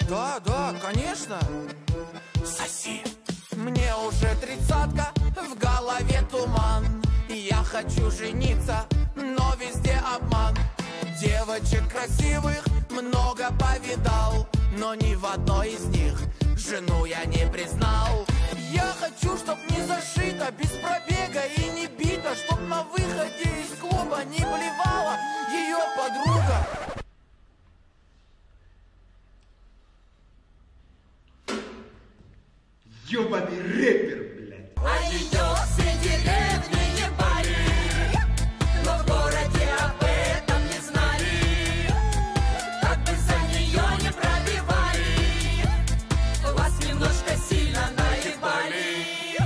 Да, да, конечно. Соси. Мне уже 30-ка, в голове туман. Я хочу жениться, но везде обман. Девочек красивых много повидал, но ни в одной из них жену я не признал. Я хочу, чтоб не зашито, без пробега и не бита, чтоб на выходе из клуба не блевала ее подруга. Ёбаный рэпер, блядь. А ее среди деревни не пали, но в городе об этом не знали. Как бы за нее не пробивали, вас немножко сильно наебали.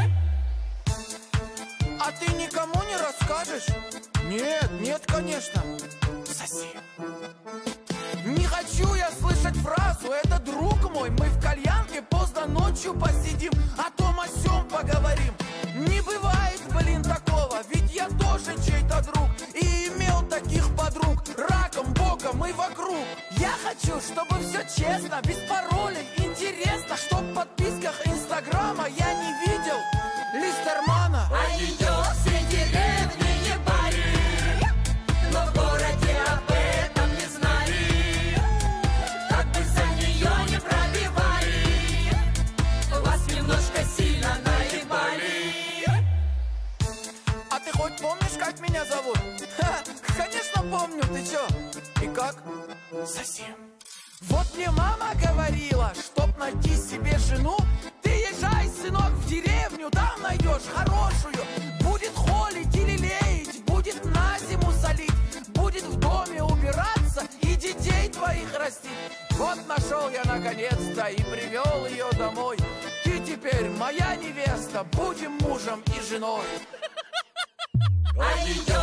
А ты никому не расскажешь? Нет, нет, конечно. Соси. Не хочу я слышать фразу: это друг мой, мы в кальянке поздно ночью посидим, о том о сём поговорим. Не бывает, блин, такого, ведь я тоже чей-то друг и имел таких подруг раком, боком и вокруг. Я хочу, чтобы все честно, без паролей, интересно, чтоб в подписках инстаграма я не видел Листермана. А ее среди деревни не пали, но в городе об этом не знали. Как бы за нее не пробивали, вас немножко сильно наебали. А ты хоть помнишь, как меня зовут? Ха, конечно помню, ты чё? И как? Совсем. Вот мне мама говорила, чтоб найти себе жену, ты езжай, сынок, в деревню, там найдешь хорошую. Будет холить или леять, будет на зиму солить, будет в доме убираться и детей твоих растить. Вот нашел я наконец-то и привел ее домой. Ты теперь моя невеста, будем мужем и женой. А ее